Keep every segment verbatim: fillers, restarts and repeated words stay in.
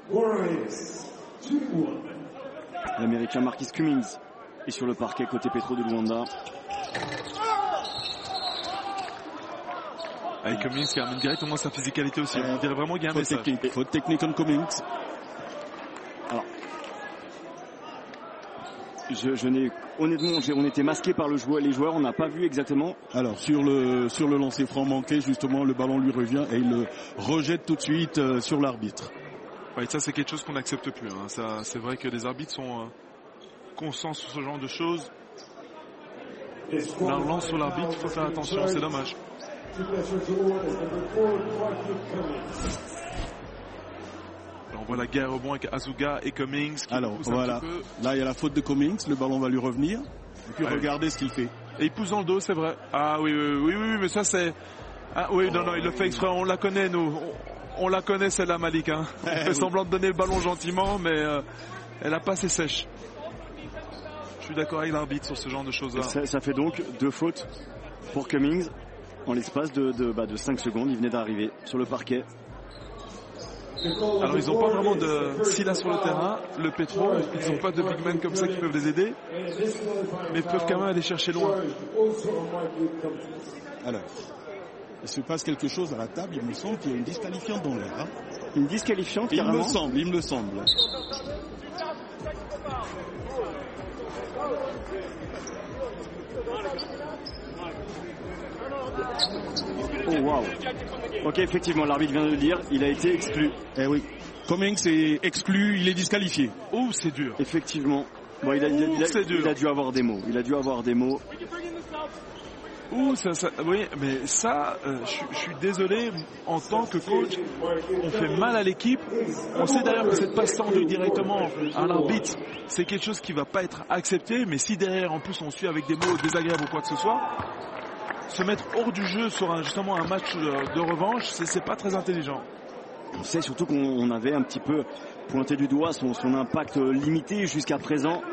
L'Américain Marquis Cummings est sur le parquet côté Petro de Luanda. Avec Cummings qui amène directement sa physicalité aussi. On dirait vraiment qu'il y a un faute message. Technique, faute technique en Cummings. Alors, je, je n'ai honnêtement, on était masqué par le joueur, les joueurs, on n'a pas vu exactement. Alors sur le sur le lancer franc manqué, justement, le ballon lui revient et il le rejette tout de suite euh, sur l'arbitre. Ouais, ça c'est quelque chose qu'on n'accepte plus. Hein. Ça, c'est vrai que les arbitres sont euh, conscients sur ce genre de choses. Là, on lance sur l'arbitre, il faut faire attention, c'est dommage. On voit la guerre au bon avec Azuga et Cummings. Qui Alors voilà, peu. Là il y a la faute de Cummings, le ballon va lui revenir. Et puis ouais. Regardez ce qu'il fait. Et il pousse dans le dos, c'est vrai. Ah oui, oui, oui, oui, mais ça c'est... Ah oui, non, non, il le fait exprès, on la connaît nous. On, on la connaît celle-là, Malik. Hein. On fait oui. semblant de donner le ballon gentiment, mais euh, elle a pas assez sèche. Je suis d'accord avec l'arbitre sur ce genre de choses-là. Ça, ça fait donc deux fautes pour Cummings. En l'espace de, de, bah, de cinq secondes, il venait d'arriver sur le parquet. Alors ils n'ont pas vraiment de Silla sur le terrain, le Petro, ils n'ont pas de big men comme ça qui peuvent les aider, mais ils peuvent quand même aller chercher loin. Alors, il se passe quelque chose à la table, il me semble qu'il y a une disqualifiante dans l'air. Hein. Une disqualifiante il carrément. Il me semble, il me semble. Oh waouh. Ok, effectivement, l'arbitre vient de le dire, il a été exclu. Eh oui. Cummings est exclu, il est disqualifié. Oh, c'est dur. Effectivement. Bon, il a, il a, il a, Ouh, il a dû avoir des mots. Il a dû avoir des mots. Ouh, ça, ça, oui, mais ça, euh, je suis désolé, en tant que coach, on fait mal à l'équipe. On sait d'ailleurs que cette passe tendue directement à l'arbitre, c'est quelque chose qui va pas être accepté, mais si derrière, en plus, on suit avec des mots désagréables ou quoi que ce soit, se mettre hors du jeu sur un, justement un match de revanche, c'est, c'est pas très intelligent. On sait surtout qu'on avait un petit peu pointé du doigt son, son impact limité jusqu'à présent.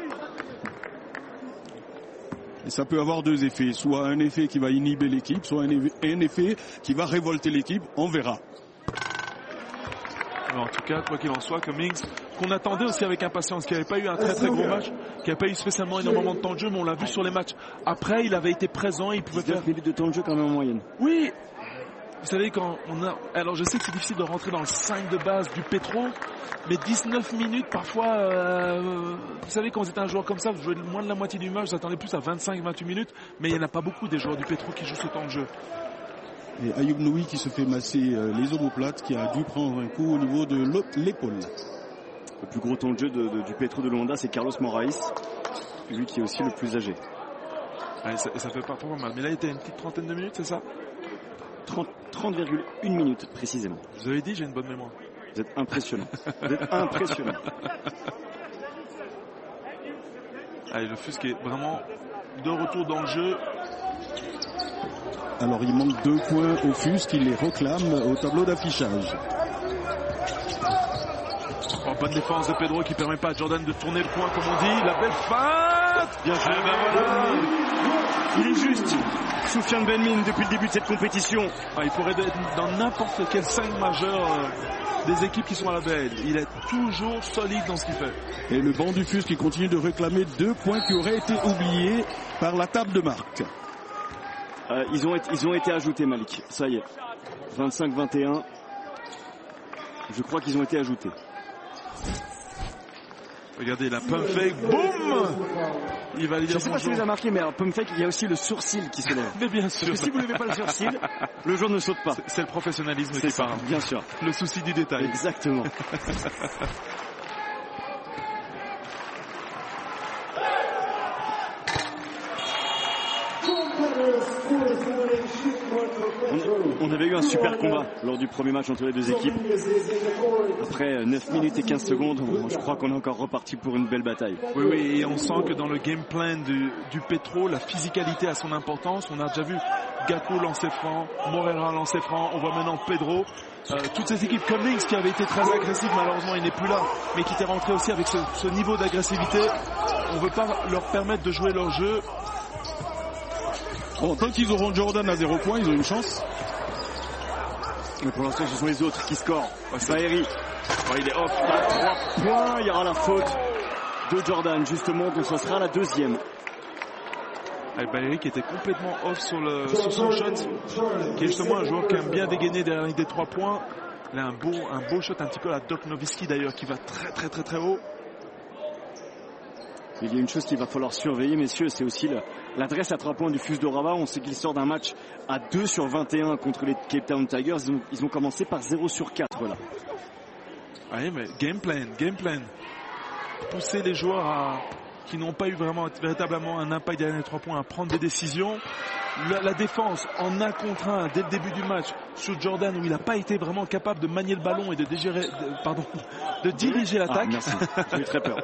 Et ça peut avoir deux effets, soit un effet qui va inhiber l'équipe, soit un effet, un effet qui va révolter l'équipe, on verra. Alors, en tout cas, quoi qu'il en soit, Cummings, qu'on attendait aussi avec impatience, qui n'avait pas eu un très très gros match, qui n'avait pas eu spécialement énormément de temps de jeu, mais on l'a vu sur les matchs. Après, il avait été présent, il pouvait faire... minutes de temps de jeu quand même en moyenne. Oui. Vous savez, quand on a... Alors, je sais que c'est difficile de rentrer dans le cinq de base du Petro, mais dix-neuf minutes, parfois... Euh... Vous savez, quand vous êtes un joueur comme ça, vous jouez moins de la moitié du match, vous attendez plus à vingt-cinq vingt-huit minutes, mais il n'y en a pas beaucoup des joueurs du Petro qui jouent ce temps de jeu. Et Ayoub Noui qui se fait masser euh, les omoplates, qui a dû prendre un coup au niveau de l'épaule. Le plus gros temps de jeu de, de, du Petro de Luanda, c'est Carlos Moraes, lui qui est aussi le plus âgé. Ouais, ça, ça fait pas trop mal, mais là il était une petite trentaine de minutes, c'est ça? trente virgule une minutes précisément. Vous avez dit, j'ai une bonne mémoire. Vous êtes impressionnant. Vous êtes impressionnant. Allez, le Fusque est vraiment de retour dans le jeu. Alors il manque deux points au Fusque, il les réclame au tableau d'affichage. Oh, bonne défense de Pedro qui permet pas à Jordan de tourner le coin comme on dit. La belle feinte. Bien joué. Eh ben voilà. Il est juste. Soufiane Benmin depuis le début de cette compétition. Ah, il pourrait être dans n'importe quel cinq majeur euh, des équipes qui sont à la B L. Il est toujours solide dans ce qu'il fait. Et le banc du Fusque qui continue de réclamer deux points qui auraient été oubliés par la table de marque. Euh, ils, ont été, ils ont été ajoutés, Malik. Ça y est. vingt-cinq vingt et un. Je crois qu'ils ont été ajoutés. Regardez la pump fake. Boum. Il va aller dire Je ne sais pas si vous avez remarqué, mais alors pump fake, il y a aussi le sourcil qui se lève. Mais bien sûr. Parce que si vous ne levez pas le sourcil, le joueur ne saute pas. C'est, c'est le professionnalisme c'est qui ça, parle. Bien sûr. Le souci du détail. Exactement. On, on avait eu un super combat lors du premier match entre les deux équipes. Après neuf minutes et quinze secondes, je crois qu'on est encore reparti pour une belle bataille. Oui, oui, et on sent que dans le game plan du, du Petro, la physicalité a son importance. On a déjà vu Gakou lancer franc, Morera lancer franc, on voit maintenant Pedro. Euh, toutes ces équipes, Cummings qui avait été très agressif, malheureusement il n'est plus là, mais qui était rentré aussi avec ce, ce niveau d'agressivité. On ne veut pas leur permettre de jouer leur jeu. Bon, tant qu'ils auront Jordan à zéro point, ils ont une chance. Mais pour l'instant, ce sont les autres qui scorent. Baeri, oh, il est off à trois points. Il y aura la faute de Jordan, justement, donc ce sera la deuxième. Baeri qui était complètement off sur, le, sur son shot, qui est justement un joueur qui aime bien dégainer derrière les trois points. Il a un beau, un beau shot, un petit peu à la Doc Nowitzki d'ailleurs, qui va très très très très haut. Il y a une chose qu'il va falloir surveiller, messieurs, c'est aussi le, l'adresse à trois points du Fus de Rabat. On sait qu'il sort d'un match à deux sur vingt et un contre les Cape Town Tigers. Ils ont, ils ont commencé par zéro sur quatre là. Oui, mais game plan, game plan. Pousser les joueurs à, qui n'ont pas eu vraiment véritablement un impact derrière les trois points à prendre des décisions. La, la défense en un contre un dès le début du match sur Jordan, où il n'a pas été vraiment capable de manier le ballon et de, dégérer, de, pardon, de diriger l'attaque. Ah, merci, j'ai eu très peur.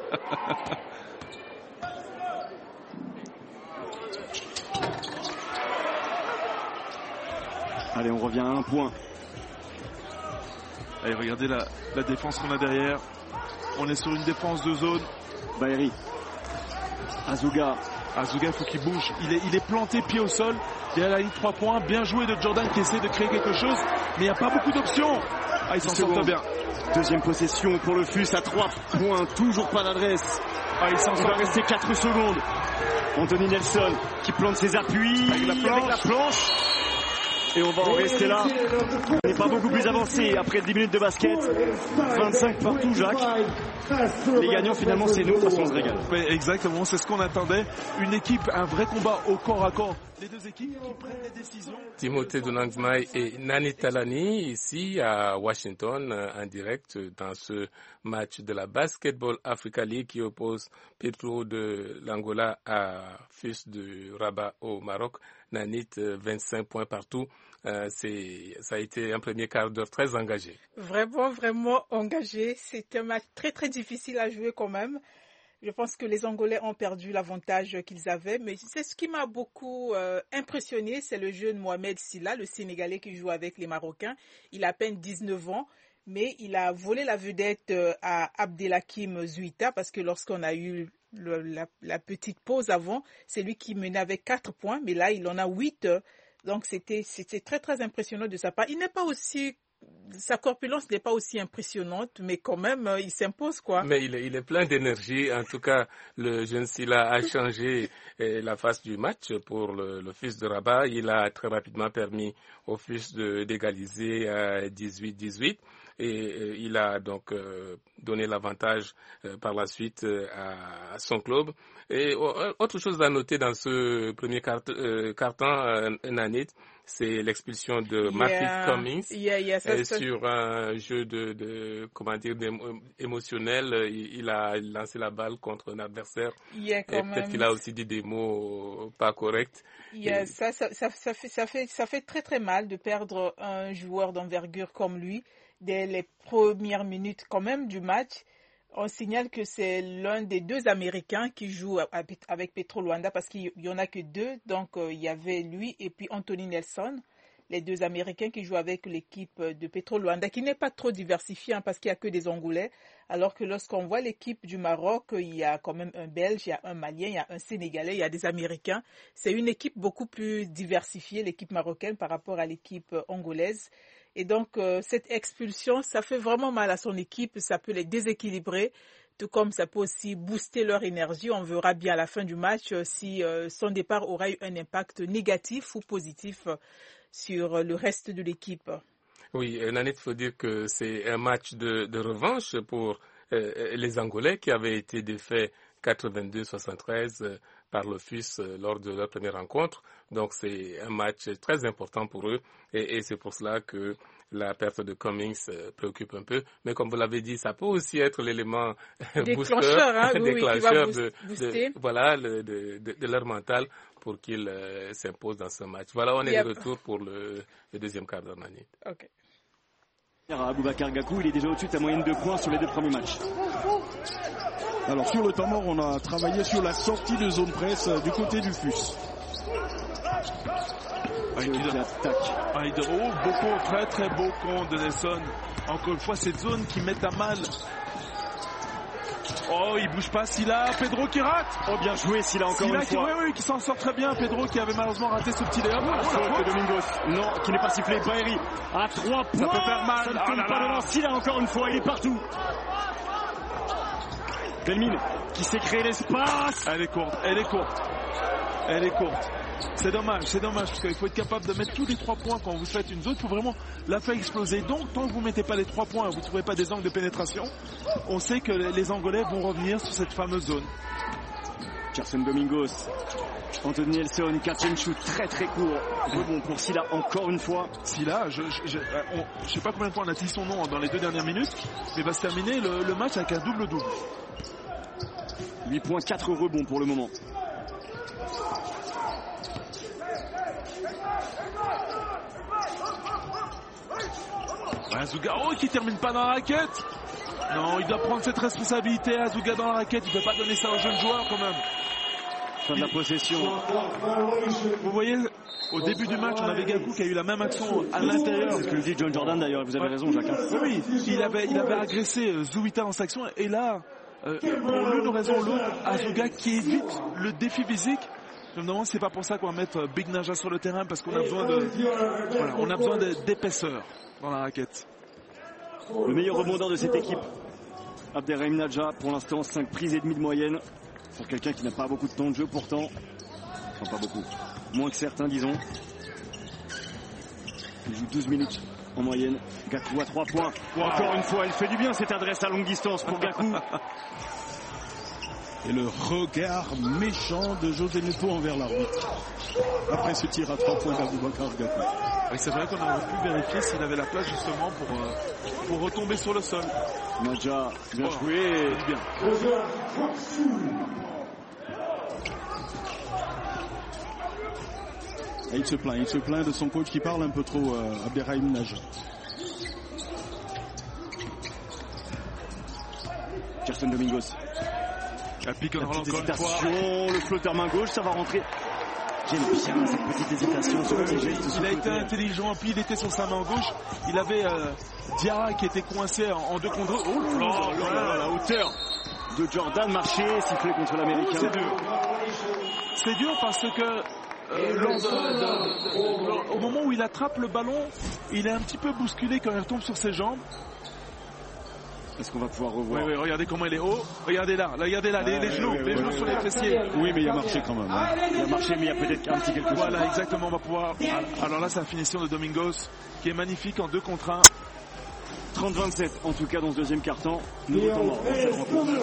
Allez, on revient à un point. Allez, regardez la, la défense qu'on a derrière. On est sur une défense de zone. Baeri. Azuga. Azuga, il faut qu'il bouge. Il est, il est planté pied au sol. Derrière la ligne trois points. Bien joué de Jordan qui essaie de créer quelque chose. Mais il n'y a pas beaucoup d'options. Ah, il s'en sort bien. Deuxième possession pour le Fus à trois points. Toujours pas d'adresse. Ah, il s'en sort. Il va rester quatre secondes. Anthony Nelson qui plante ses appuis avec la planche. Avec la planche. Et on va en rester là. On n'est pas beaucoup plus avancé après dix minutes de basket. vingt-cinq partout, Jacques. Les gagnants, finalement, c'est nous, parce qu'on se régale. Oui, exactement, c'est ce qu'on attendait. Une équipe, un vrai combat au corps à corps. Les deux équipes qui prennent des décisions. Timothée Dunangmai et Nani Talani, ici à Washington, en direct dans ce match de la Basketball Africa League qui oppose Petro de l'Angola à Fus de Rabat au Maroc. Nanit, vingt-cinq points partout. Euh, c'est, ça a été un premier quart d'heure très engagé. Vraiment, vraiment engagé. C'était un match très, très difficile à jouer quand même. Je pense que les Angolais ont perdu l'avantage qu'ils avaient. Mais c'est ce qui m'a beaucoup euh, impressionné, c'est le jeune Mohamed Silla, le Sénégalais qui joue avec les Marocains. Il a à peine dix-neuf ans. Mais il a volé la vedette à Abdelhakim Zouita parce que lorsqu'on a eu le, la, la petite pause avant, c'est lui qui menait avec quatre points, mais là il en a huit. Donc c'était, c'était très très impressionnant de sa part. Il n'est pas aussi, sa corpulence n'est pas aussi impressionnante, mais quand même il s'impose quoi. Mais il est, il est plein d'énergie. En tout cas, le jeune Silla a changé la face du match pour le, le Fus de Rabat. Il a très rapidement permis au Fus de, d'égaliser à dix-huit dix-huit. Et euh, il a donc euh, donné l'avantage euh, par la suite euh, à, à son club. Et euh, autre chose à noter dans ce premier quart, euh, quart-temps, euh, Nanit, c'est l'expulsion de Marquis yeah. Cummings yeah, yeah, ça, ça, sur un jeu de, de comment dire, émotionnel. Il, il a lancé la balle contre un adversaire. Yeah, et peut-être même. qu'il a aussi dit des mots pas corrects. Yeah, et... ça, ça, ça, ça, fait, ça, fait, ça fait très très mal de perdre un joueur d'envergure comme lui. Dès les premières minutes quand même du match, on signale que c'est l'un des deux Américains qui joue avec Petro Luanda parce qu'il n'y en a que deux. Donc euh, il y avait lui et puis Anthony Nelson, les deux Américains qui jouent avec l'équipe de Petro Luanda, qui n'est pas trop diversifiée hein, parce qu'il n'y a que des Angolais. Alors que lorsqu'on voit l'équipe du Maroc, il y a quand même un Belge, il y a un Malien, il y a un Sénégalais, il y a des Américains. C'est une équipe beaucoup plus diversifiée, l'équipe marocaine, par rapport à l'équipe angolaise. Et donc, euh, cette expulsion, ça fait vraiment mal à son équipe, ça peut les déséquilibrer, tout comme ça peut aussi booster leur énergie. On verra bien à la fin du match euh, si euh, son départ aura eu un impact négatif ou positif euh, sur le reste de l'équipe. Oui, Nanit, il faut dire que c'est un match de, de revanche pour euh, les Angolais qui avaient été défaits quatre-vingt-deux soixante-treize euh, par le Fus euh, lors de leur première rencontre. Donc c'est un match très important pour eux et, et c'est pour cela que la perte de Cummings euh, préoccupe un peu. Mais comme vous l'avez dit, ça peut aussi être l'élément déclencheur, hein, oui, déclencheur oui, de, booster. de, voilà, le, de, de, de leur mental pour qu'ils euh, s'imposent dans ce match. Voilà, on est yep. de retour pour le, le deuxième quart d'heure. Ok. Aboubacar Gakou, il est déjà au-dessus de la moyenne de points sur les deux premiers matchs. Alors sur le temps mort, on a travaillé sur la sortie de zone presse euh, du côté du Fus. Ah, il qui attaque. Ah, il dit, oh, beaucoup, très très beau compte de Nelson. Encore une fois, cette zone qui met à mal Oh, il bouge pas, Silla, Pedro qui rate. Oh, bien joué, Silla encore Silla une qui, fois. oui, oui, qui s'en sort très bien. Pedro qui avait malheureusement raté ce petit layup. Ah, faute de Domingos. Non, qui n'est pas sifflé. Baeri à trois points. Ça peut faire mal. Ça ne Ah tombe là pas là. devant Silla encore une fois. Il est partout. Belmine qui s'est créé l'espace. Elle est courte, elle est courte. Elle est courte. C'est dommage, c'est dommage, parce qu'il faut être capable de mettre tous les trois points quand vous faites une zone. Il faut vraiment la faire exploser. Donc, tant que vous ne mettez pas les trois points, vous ne trouvez pas des angles de pénétration, on sait que les Angolais vont revenir sur cette fameuse zone. Gerson Domingos. Anthony Nelson, catch and shoot très très court. Rebond pour Silla encore une fois. Silla, je ne je, je sais pas combien de fois on a dit son nom dans les deux dernières minutes, mais va se terminer le, le match avec un double-double. huit points, quatre rebonds pour le moment. Azuga, oh, qui termine pas dans la raquette. Non, il doit prendre cette responsabilité. Azuga dans la raquette, il ne peut pas donner ça aux jeunes joueurs quand même. Fin de la possession. Vous voyez, au début du match, on avait Gakou qui a eu la même action à l'intérieur. C'est ce que dit John Jordan d'ailleurs, vous avez raison, Jacques. Oui, il avait, il avait agressé euh, Zouita en section, et là, euh, pour l'une raison ou l'autre, Azuga qui évite le défi physique. Je me demande si c'est pas pour ça qu'on va mettre Big Naja sur le terrain, parce qu'on a besoin de, voilà, on a besoin de, d'épaisseur dans la raquette. Le meilleur rebondeur de cette équipe, Abderrahim Naja, pour l'instant cinq prises et demie de moyenne. Pour quelqu'un qui n'a pas beaucoup de temps de jeu pourtant. Enfin pas beaucoup. Moins que certains disons. Il joue douze minutes en moyenne. Gakou à trois points. Wow. Encore une fois, elle fait du bien cette adresse à longue distance pour Gakou. Et le regard méchant de José Neto envers l'arbitre. Après ce tir à trois points d'Aboubacar Gakou. Oui, c'est vrai qu'on aurait pu vérifier s'il avait la place justement pour, euh, pour retomber sur le sol. Naja, bien oh, joué. Bien. Et il se plaint, il se plaint de son coach qui parle un peu trop, euh, Abderrahim Naja. Gerson Domingos. La pick and roll petite encore une fois. Le flotteur main gauche, ça va rentrer. J'aime bien cette petite hésitation sur le geste. Il a été intelligent, puis il était sur sa main gauche. Il avait euh, Diarra qui était coincé en, en deux contre deux. Oh là là, là, la hauteur de Jordan, marché, sifflé contre l'Américain. Oh, c'est dur. C'est dur parce que euh, lors de, de, de, de, au moment où il attrape le ballon, il est un petit peu bousculé quand il retombe sur ses jambes. Est-ce qu'on va pouvoir revoir? Oui, oui, regardez comment il est haut. Regardez là, regardez là, les, les genoux, ouais, ouais, les genoux ouais, sur ouais. les fessiers. Oui, mais il a marché quand même. Hein. Il a marché, mais il y a peut-être un petit quelque chose. Voilà, exactement, on va pouvoir. Alors là, c'est la finition de Domingos, qui est magnifique en deux contre un. trente vingt-sept, en tout cas, dans ce deuxième quart-temps. Nouveau temps mort dans cette rencontre.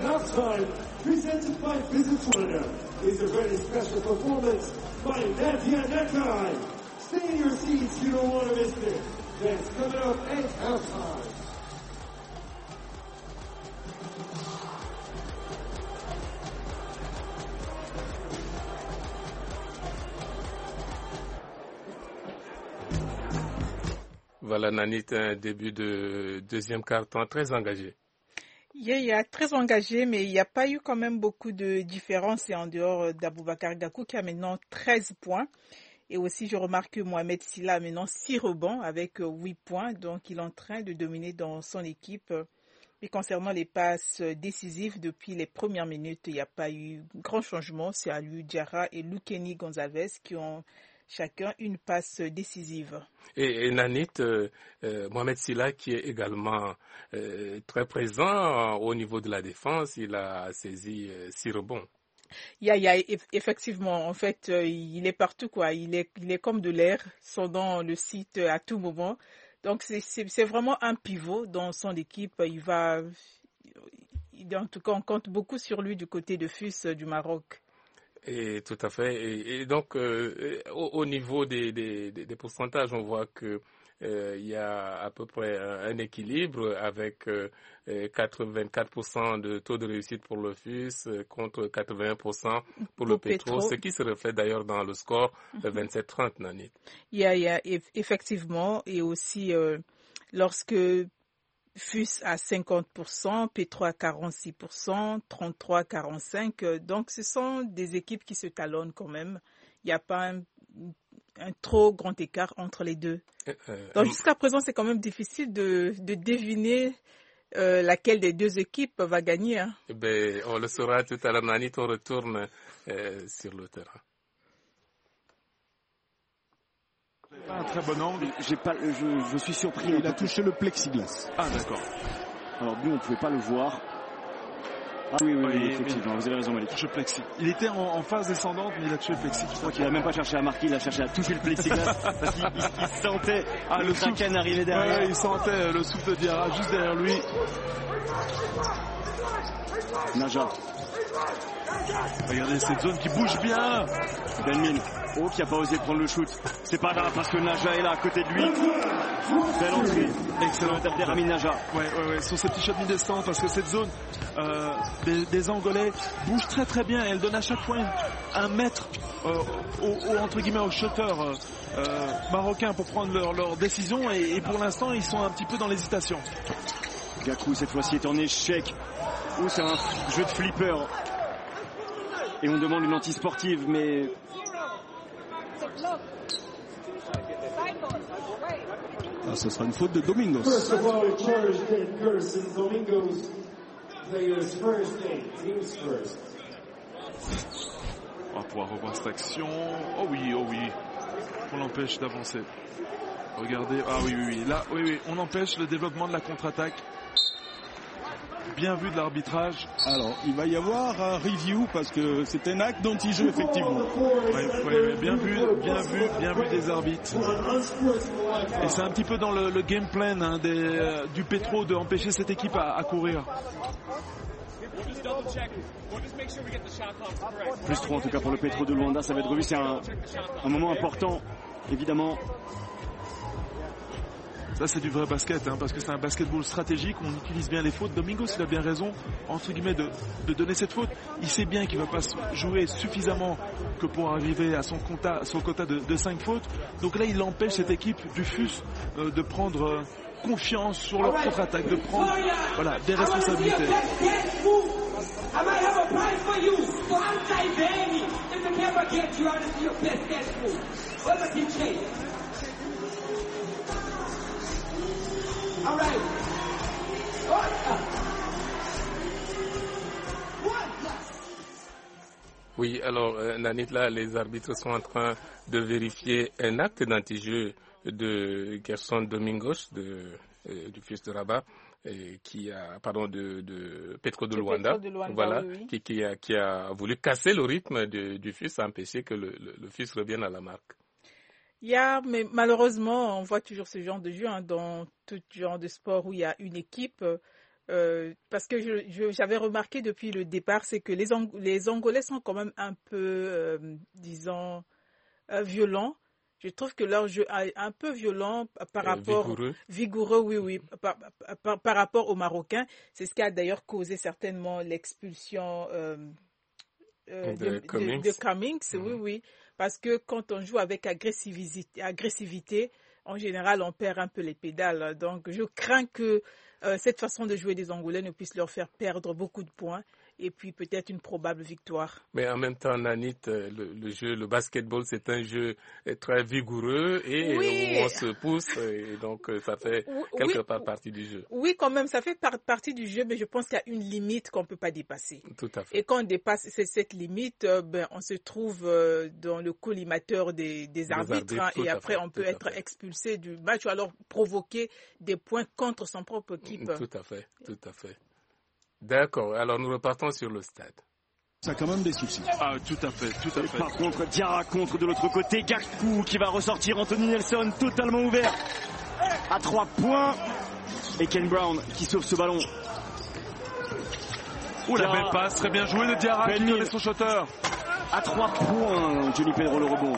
Voilà, Nanit, un début de deuxième quart-temps très engagé. Il y a très engagé, mais il n'y a pas eu quand même beaucoup de différences et en dehors d'Aboubacar Gakou qui a maintenant treize points. Et aussi, je remarque que Mohamed Silla a maintenant six rebonds avec huit points. Donc, il est en train de dominer dans son équipe. Et concernant les passes décisives, depuis les premières minutes, il n'y a pas eu grand changement. C'est Aliou Diarra et Lukeni Gonzalez qui ont chacun une passe décisive. Et, et Nanit, euh, euh, Mohamed Silla qui est également euh, très présent euh, au niveau de la défense, il a saisi euh, six rebonds. Il y a, il y a effectivement, en fait, euh, il est partout, quoi. Il est, il est comme de l'air, sondant le site à tout moment. Donc c'est, c'est, c'est vraiment un pivot dans son équipe. Il va, il, en tout cas, on compte beaucoup sur lui du côté de F U S du Maroc. Et tout à fait. Et, et donc, euh, au, au niveau des, des, des pourcentages, on voit que euh, il y a à peu près un, un équilibre avec euh, quatre-vingt-quatre pour cent de taux de réussite pour le F U S contre quatre-vingt-un pour cent pour le Petro, ce qui se reflète d'ailleurs dans le score de vingt-sept trente, Nanit. Il y a, il y a effectivement, et aussi euh, lorsque F U S à cinquante pour cent, Petro à quarante-six pour cent, trente-trois à quarante-cinq pour cent. Donc, ce sont des équipes qui se talonnent quand même. Il n'y a pas un, un trop grand écart entre les deux. Euh, Donc, jusqu'à présent, c'est quand même difficile de, de deviner euh, laquelle des deux équipes va gagner. Hein. Eh ben, on le saura tout à l'heure. Nanit, on retourne euh, sur le terrain. Pas un très bon angle. J'ai pas, je, je suis surpris. Il a touché le plexiglas. Ah, d'accord. Alors nous, on ne pouvait pas le voir. Ah oui, oui, oui, Oui, effectivement, oui. vous avez raison, Malik. Touche le plexi. Il était en, en phase descendante, mais il a touché le plexi. Je crois qu'il n'a même pas cherché à marquer, il a cherché à toucher le plexiglas parce qu'il il, il sentait Ah, le le Kraken arriver derrière. Ouais, il sentait le souffle de Diarra juste derrière lui. Naja, Regardez cette zone qui bouge bien. Benmin, oh, qui n'a pas osé prendre le shoot. C'est pas grave parce que Naja est là à côté de lui. Belle entrée. Excellent tape des Ramin Naja. Ouais, ouais, ouais, sur ce petit shot mi-descend, parce que cette zone euh, des, des Angolais bouge très très bien. Elle donne à chaque fois une, un mètre euh, au, au, entre guillemets, aux shooters euh, euh, marocains pour prendre leur, leur décision. Et, et pour l'instant, ils sont un petit peu dans l'hésitation. Gakou, cette fois-ci, est en échec. Oh, c'est un jeu de flipper. Et on demande une anti-sportive, mais... Ah, ce sera une faute de Domingos. On va pouvoir revoir cette action. Oh oui, oh oui. On l'empêche d'avancer. Regardez. Ah oui, oui, oui. Là, oui, oui. On empêche le développement de la contre-attaque. Bien vu de l'arbitrage. Alors, il va y avoir un review parce que c'est un acte d'anti-jeu, effectivement. Oui, oui, oui, bien vu, bien vu, bien vu des arbitres. Et c'est un petit peu dans le, le game plan hein, des, euh, du Petro de empêcher cette équipe à, à courir. Plus trois en tout cas pour le Petro de Luanda, ça va être revu. C'est un, un moment important, évidemment. Ça c'est du vrai basket hein, parce que c'est un basketball stratégique, on utilise bien les fautes. Domingos il a bien raison entre guillemets de, de donner cette faute. Il sait bien qu'il ne va pas jouer suffisamment que pour arriver à son quota, à son quota de, de cinq fautes. Donc là il empêche cette équipe du F U S euh, de prendre euh, confiance sur leur contre-attaque, de prendre voilà, des responsabilités. Oui, alors euh, Nanit, là, les arbitres sont en train de vérifier un acte d'anti-jeu de Gerson Domingos de, euh, du F U S de Rabat, euh, qui a, pardon, de, de Petro de Luanda, de Luanda, voilà, oui, oui. Qui, qui, a, qui a voulu casser le rythme de, du F U S, empêcher que le, le, le F U S revienne à la marque. Il y a, mais malheureusement, on voit toujours ce genre de jeu hein, dans tout genre de sport où il y a une équipe. Euh, parce que je, je, j'avais remarqué depuis le départ, c'est que les, Ang- les Angolais sont quand même un peu, euh, disons, euh, violents. Je trouve que leur jeu est un peu violent par Euh, rapport... vigoureux. Vigoureux, oui, oui, par, par, par rapport aux Marocains. C'est ce qui a d'ailleurs causé certainement l'expulsion euh, euh, De de, de, Cummings. de Cummings, Mhm. oui, oui. Parce que quand on joue avec agressivité, agressivité, en général, on perd un peu les pédales. Donc, je crains que euh, cette façon de jouer des Angolais ne puisse leur faire perdre beaucoup de points et puis peut-être une probable victoire. Mais en même temps, Nanit, euh, le, le jeu, le basketball, c'est un jeu euh, très vigoureux et Oui. où on se pousse et donc euh, ça fait Oui, quelque oui. part partie du jeu. Oui, quand même, ça fait par- partie du jeu, mais je pense qu'il y a une limite qu'on ne peut pas dépasser. Tout à fait. Et quand on dépasse cette, cette limite, euh, ben, on se trouve euh, dans le collimateur des, des arbitres, arbitres, hein, tout et à après fait, on peut tout à être fait. expulsé du match ou alors provoquer des points contre son propre équipe. Tout à fait, tout à fait. D'accord, alors nous repartons sur le stade. Ça a quand même des soucis. Ah, tout à fait, tout à Et fait. par contre, Diarra contre de l'autre côté. Gakou qui va ressortir. Anthony Nelson totalement ouvert. À trois points. Et Ken Brown qui sauve ce ballon. Ouh, la Diarra. belle passe, très bien joué le Diarra qui Benmin. donnait son shotter. À trois points. Johnny Pedro le rebond.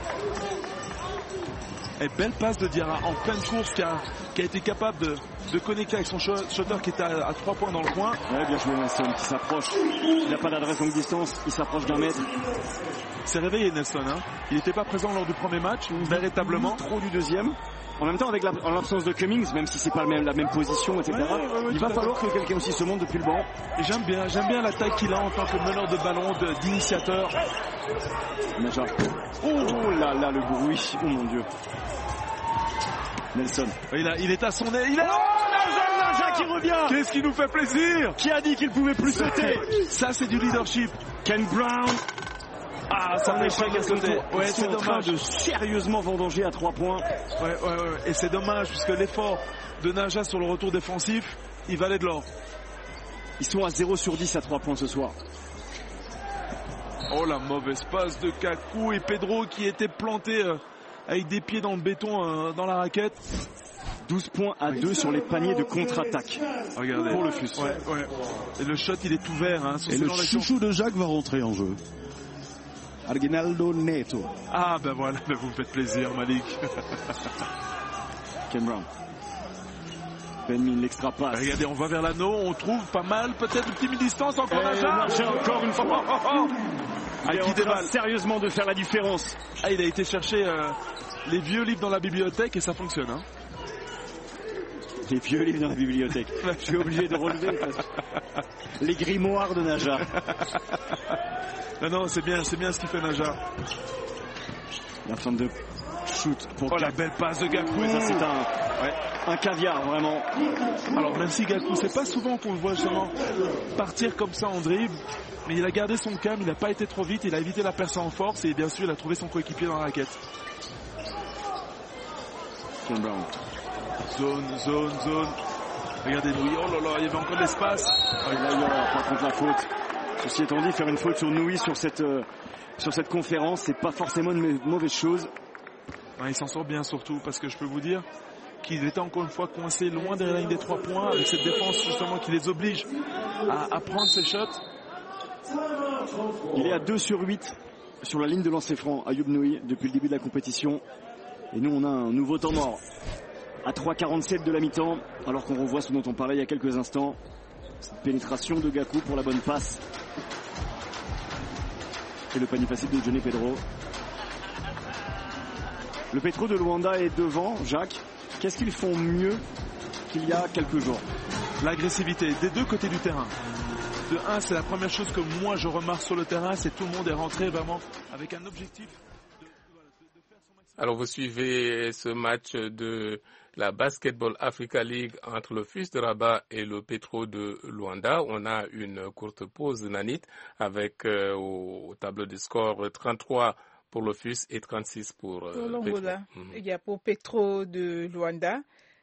Et belle passe de Diarra en pleine course qui a, qui a été capable de, de connecter avec son shot- shotter qui était à, à trois points dans le coin. Ouais, bien joué Nelson qui s'approche. Il n'a pas d'adresse longue distance. Il s'approche d'un mètre. Il s'est réveillé Nelson, hein. Il n'était pas présent lors du premier match, véritablement. Trop du deuxième. En même temps, avec la- en l'absence de Cummings, même si c'est pas le même- la même position, et cetera. Ouais, ouais, ouais, il tout va à fait. falloir que quelqu'un aussi se monte depuis le banc. Et j'aime bien, j'aime bien la taille qu'il a en tant que meneur de ballon, de- d'initiateur. Naja. Oh là là, le bruit. Oh mon Dieu. Nelson. Il, a, il est à son nez, il est... Oh, Naja, Naja qui revient. Qu'est-ce qui nous fait plaisir? Qui a dit qu'il pouvait plus sauter? Ça, c'est du leadership. Ken Brown. Ah, ça fait pas qu'à sauter. Ouais, c'est dommage. De sérieusement vendanger à trois points. Ouais, ouais, ouais. Et c'est dommage puisque l'effort de Naja sur le retour défensif, il valait de l'or. Ils sont à zéro sur dix à trois points ce soir. Oh, la mauvaise passe de Kaku et Pedro qui était planté euh, avec des pieds dans le béton euh, dans la raquette. douze points à deux sur les paniers de contre-attaque. Regardez. Pour le F U S. Ouais, ouais. Et le shot, il est ouvert. Hein, et le chouchou de Jacques va rentrer en jeu. Aguinaldo Neto. Ah, ben voilà, ben vous me faites plaisir, Malik. Ken Brown. Ben Min, l'extra passe. Regardez, on va vers l'anneau, on trouve pas mal, peut-être une petite distance, encore Naja. Encore une fois. Oh, oh, oh. Il est en train sérieusement de faire la différence. Ah, il a été chercher euh, les vieux livres dans la bibliothèque et ça fonctionne. Hein. Les vieux livres dans la bibliothèque. Je suis obligé de relever. Les grimoires de Naja. Non, non, c'est bien, c'est bien ce qu'il fait Naja. La fin de shoot pour oh, la belle passe de Gakou. Ouais, ça c'est un, ouais, un caviar vraiment. Alors même si Gakou, c'est pas souvent qu'on le voit justement partir comme ça en dribble, mais il a gardé son calme, il n'a pas été trop vite, il a évité la percée en force et bien sûr il a trouvé son coéquipier dans la raquette. Ken Brown. Zone, zone, zone. Regardez Nui, oh là là, il y avait encore de l'espace. Ah, là, il y aura par contre la faute. Ceci étant dit, faire une faute sur Nui sur cette, euh, sur cette conférence, c'est pas forcément une mauvaise chose. Ouais, il s'en sort bien surtout parce que je peux vous dire qu'il était encore une fois coincé loin derrière la ligne des trois points avec cette défense justement qui les oblige à, à prendre ses shots. Il est à deux sur huit sur la ligne de lancer franc, Ayoub Nui, depuis le début de la compétition. Et nous, on a un nouveau temps mort à trois quarante-sept de la mi-temps, alors qu'on revoit ce dont on parlait il y a quelques instants. Cette pénétration de Gakou pour la bonne passe. Et le panier facile de Johnny Pedro. Le Petro de Luanda est devant, Jacques. Qu'est-ce qu'ils font mieux qu'il y a quelques jours? L'agressivité des deux côtés du terrain. De un, c'est la première chose que moi je remarque sur le terrain, c'est tout le monde est rentré vraiment avec un objectif. De, voilà, de, de faire son maximum. Alors vous suivez ce match de la Basketball Africa League entre le F U S de Rabat et le Petro de Luanda. On a une courte pause, Nanit, avec euh, au, au tableau de score trente-trois pour le F U S et trente-six pour, euh, pour l'Angola. Mm-hmm. Il y a pour Petro de Luanda.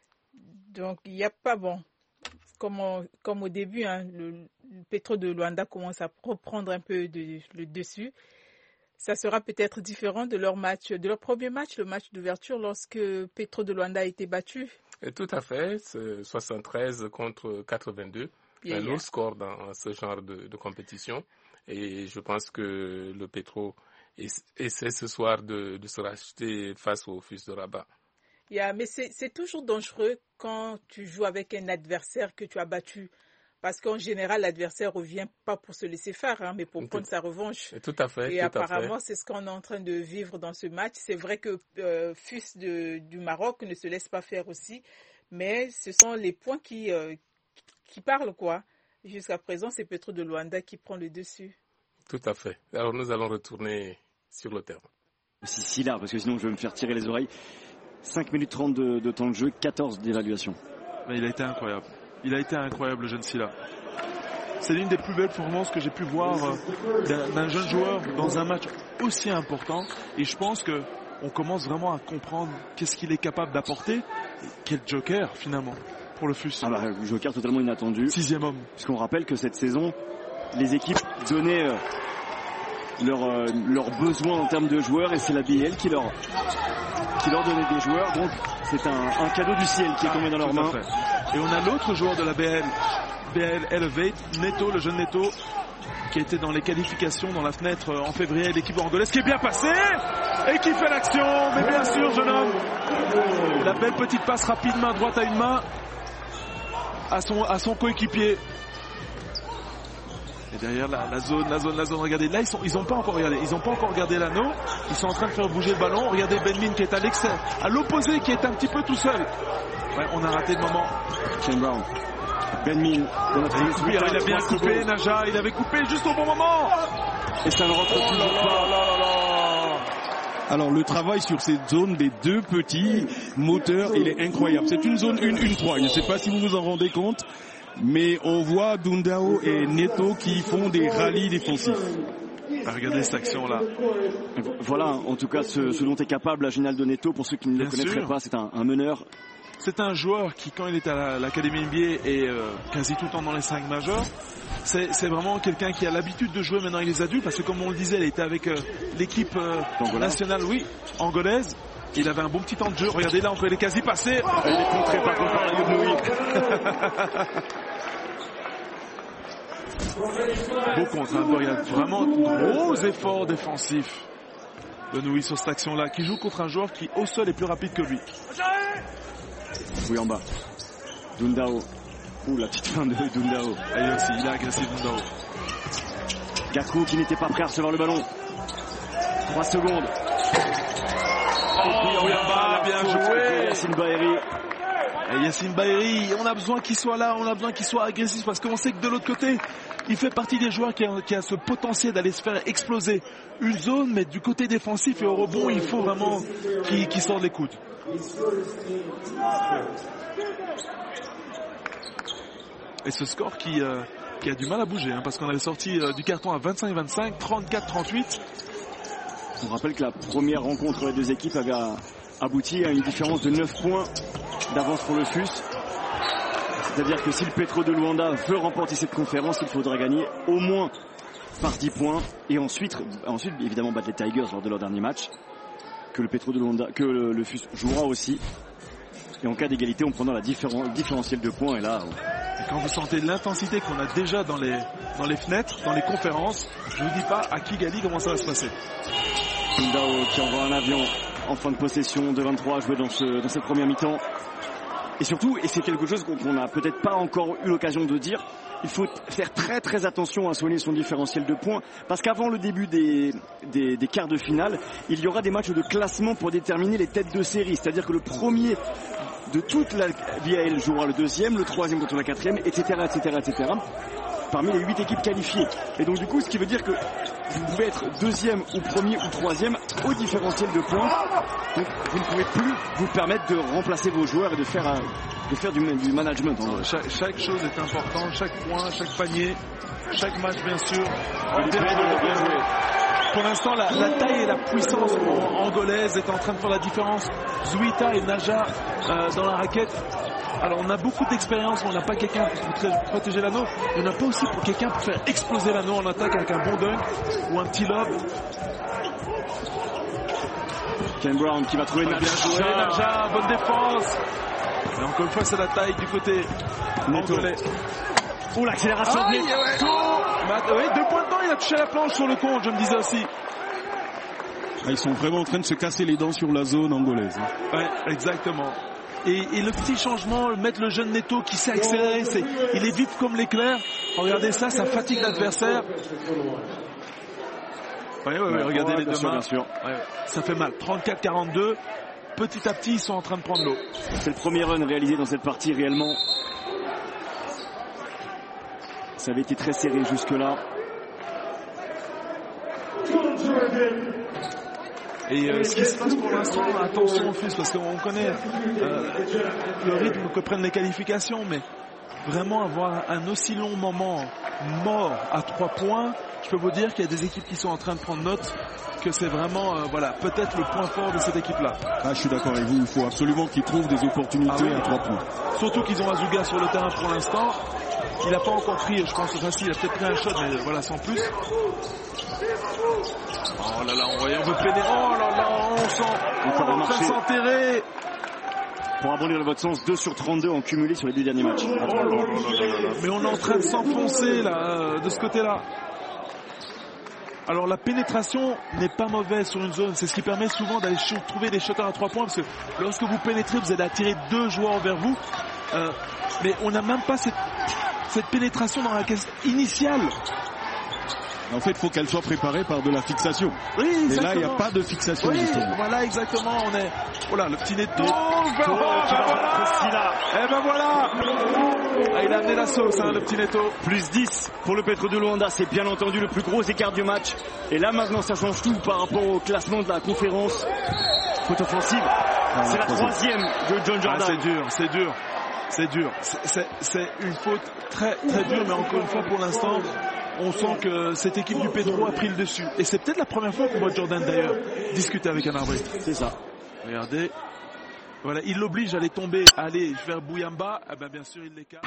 Donc il n'y a pas bon. Comme, on, comme au début, hein, le, le Petro de Luanda commence à reprendre un peu de, le dessus. Ça sera peut-être différent de leur match, de leur premier match, le match d'ouverture, lorsque Petro de Luanda a été battu. Et tout à fait, c'est soixante-treize contre quatre-vingt-deux. Yeah, un lourd yeah. score dans ce genre de, de compétition. Et je pense que le Petro essaie ce soir de, de se racheter face au F U S de Rabat. Yeah, mais c'est, c'est toujours dangereux quand tu joues avec un adversaire que tu as battu. Parce qu'en général, l'adversaire ne revient pas pour se laisser faire, hein, mais pour tout, prendre sa revanche. Tout à fait. Et tout apparemment, à fait. c'est ce qu'on est en train de vivre dans ce match. C'est vrai que euh, F U S de, du Maroc ne se laisse pas faire aussi. Mais ce sont les points qui, euh, qui parlent, quoi. Jusqu'à présent, c'est Petro de Luanda qui prend le dessus. Tout à fait. Alors, nous allons retourner sur le terrain. Si, si là, parce que sinon, je vais me faire tirer les oreilles. cinq minutes trente de, de temps de jeu, quatorze d'évaluation. Mais il a été incroyable. Il a été incroyable, le jeune Silla. C'est l'une des plus belles performances que j'ai pu voir euh, d'un, d'un jeune joueur dans un match aussi important. Et je pense qu'on commence vraiment à comprendre qu'est-ce qu'il est capable d'apporter. Et quel joker, finalement, pour le F U S. Ah bah, joker totalement inattendu. Sixième homme. Puisqu'on rappelle que cette saison, les équipes donnaient euh, leurs euh, leur besoins en termes de joueurs. Et c'est la B L qui leur, qui leur donnait des joueurs. Donc, c'est un, un cadeau du ciel qui est tombé dans leurs mains. Et on a l'autre joueur de la B L, B L Elevate, Neto, le jeune Neto, qui était dans les qualifications dans la fenêtre en février de l'équipe angolaise, qui est bien passé et qui fait l'action. Mais bien sûr, jeune homme, la belle petite passe rapide, main droite à une main, à son, à son coéquipier. Et derrière la, la zone, la zone, la zone, regardez, là ils sont, ils ont pas encore regardé, ils ont pas encore regardé l'anneau, ils sont en train de faire bouger le ballon. Regardez Ben Min qui est à l'extérieur, à l'opposé, qui est un petit peu tout seul. Ouais, on a raté le moment. Ken Brown. Ben Min. Il a bien coupé, Naja, il avait coupé juste au bon moment. Et ça ne rentre toujours pas. Alors le travail sur cette zone des deux petits moteurs, il est incroyable. C'est une zone un un trois. Je ne sais pas si vous vous en rendez compte, mais on voit Dundao et Neto qui font des rallyes défensifs. Regardez cette action-là. Voilà, en tout cas, ce, ce dont est capable Aginaldo Neto. Pour ceux qui ne le connaîtraient pas, c'est un, un meneur. C'est un joueur qui, quand il est à l'Académie N B A, est euh, quasi tout le temps dans les cinq majeurs. C'est, c'est vraiment quelqu'un qui a l'habitude de jouer maintenant avec les adultes, parce que comme on le disait, il était avec euh, l'équipe euh, nationale, oui, angolaise. Il avait un bon petit temps de jeu. Regardez là, entre les quasi passés. Il est contré par contre par Ayub. Beau contre, hein. Il y a vraiment de gros efforts défensifs de Noui sur cette action-là, qui joue contre un joueur qui au sol est plus rapide que lui. Oui, en bas. Dundao. Ouh, la petite fin de Dundao. Et aussi, il a agressé Dundao. Gakou qui n'était pas prêt à recevoir le ballon. trois secondes. Oh, oui, en bas, bien joué. Yassine Baheri. Et Yassine Baheri, on a besoin qu'il soit là, on a besoin qu'il soit agressif, parce qu'on sait que de l'autre côté, il fait partie des joueurs qui a, qui a ce potentiel d'aller se faire exploser une zone, mais du côté défensif et au rebond, il faut vraiment qu'il, qu'il sorte les coudes. Et ce score qui, euh, qui a du mal à bouger, hein, parce qu'on avait sorti euh, du carton à vingt-cinq vingt-cinq, trente-quatre trente-huit. On rappelle que la première rencontre entre les deux équipes avait abouti à une différence de neuf points d'avance pour le F U S. C'est-à-dire que si le Petro de Luanda veut remporter cette conférence, il faudra gagner au moins par dix points et ensuite, ensuite évidemment battre les Tigers lors de leur dernier match, que le Petro de Luanda, que le, le F U S jouera aussi. Et en cas d'égalité, on prendra la différen, différentielle de points. Et là, et quand vous sentez l'intensité qu'on a déjà dans les, dans les fenêtres, dans les conférences, je ne vous dis pas à Kigali comment ça va se passer. Dundao qui envoie un avion en fin de possession de vingt-trois à jouer dans, ce, dans cette première mi-temps. Et surtout, et c'est quelque chose qu'on n'a peut-être pas encore eu l'occasion de dire, il faut faire très très attention à soigner son différentiel de points, parce qu'avant le début des, des, des quarts de finale, il y aura des matchs de classement pour déterminer les têtes de série, c'est-à-dire que le premier de toute la V A L jouera le deuxième, le troisième contre la quatrième, et cetera, et cetera, et cetera, parmi les huit équipes qualifiées. Et donc du coup, ce qui veut dire que vous pouvez être deuxième ou premier ou troisième au différentiel de points. Donc vous ne pouvez plus vous permettre de remplacer vos joueurs et de faire, un, de faire du, du management. En chaque, chaque chose est importante, chaque point, chaque panier, chaque match bien sûr. Pour l'instant, la, la taille et la puissance angolaise est en train de faire la différence. Zouita et Naja euh, dans la raquette. Alors on a beaucoup d'expérience, mais on n'a pas quelqu'un pour protéger l'anneau. On n'a pas aussi pour quelqu'un pour faire exploser l'anneau en attaque avec un bon dunk ou un petit lob. Ken Brown qui va trouver Naja. Bien joué, Naja, bonne défense. Et encore une fois, c'est la taille du côté angolais. Oh, l'accélération de Neto. Oui, deux points de temps, il a touché la planche sur le compte, je me disais aussi. Ils sont vraiment en train de se casser les dents sur la zone angolaise. Oui, exactement. Et, et le petit changement, mettre le jeune Neto qui s'est accéléré, c'est, il est vif comme l'éclair. Regardez ça, ça fatigue l'adversaire. Oui, oui, oui, regardez les deux mains. Ouais, ça fait mal. trente-quatre quarante-deux. Petit à petit, ils sont en train de prendre l'eau. C'est le premier run réalisé dans cette partie réellement. Ça avait été très serré jusque-là. Et euh, ce qui se passe pour l'instant, attention au F U S, parce qu'on connaît euh, le rythme que prennent les qualifications, mais vraiment avoir un aussi long moment mort à trois points, je peux vous dire qu'il y a des équipes qui sont en train de prendre note que c'est vraiment euh, voilà, peut-être le point fort de cette équipe-là. Ah, je suis d'accord avec vous, il faut absolument qu'ils trouvent des opportunités ah oui. à trois points. Surtout qu'ils ont Azuga sur le terrain pour l'instant. Il n'a pas encore pris, je pense, enfin si, il a peut-être pris un shot, mais voilà, sans plus. Oh là là, on, voit, on veut pénétrer. Oh là là, on sent, on est en train de s'enterrer. Pour abonner dans votre sens, deux sur trente-deux en cumulé sur les deux derniers matchs. Oh là là là là là. Mais on est en train de s'enfoncer là, de ce côté-là. Alors la pénétration n'est pas mauvaise sur une zone, c'est ce qui permet souvent d'aller trouver des shooters à trois points, parce que lorsque vous pénétrez, vous allez attirer deux joueurs vers vous. Euh, mais on n'a même pas cette, cette pénétration dans la caisse initiale. En fait, il faut qu'elle soit préparée par de la fixation. Oui, exactement. Et là, il n'y a pas de fixation. Oui, justement. Voilà, exactement. On est. Oh là, le petit Neto. Oh, ben voilà. Eh ben voilà. il a amené la sauce, hein, le petit Neto. Plus dix pour le Petro de Luanda, c'est bien entendu le plus gros écart du match. Et là maintenant ça change tout par rapport au classement de la conférence. Faute offensive, ah, c'est la troisième de John Jordan. Ah, c'est dur, c'est dur, c'est dur. C'est une faute très très dure, mais encore une fois pour l'instant, on sent que cette équipe du Petro a pris le dessus. Et c'est peut-être la première fois qu'on voit Jordan d'ailleurs discuter avec un arbitre. C'est ça. Regardez. Voilà, il l'oblige à aller tomber, à aller vers Bouyamba. Eh ben, bien sûr, il l'écarte.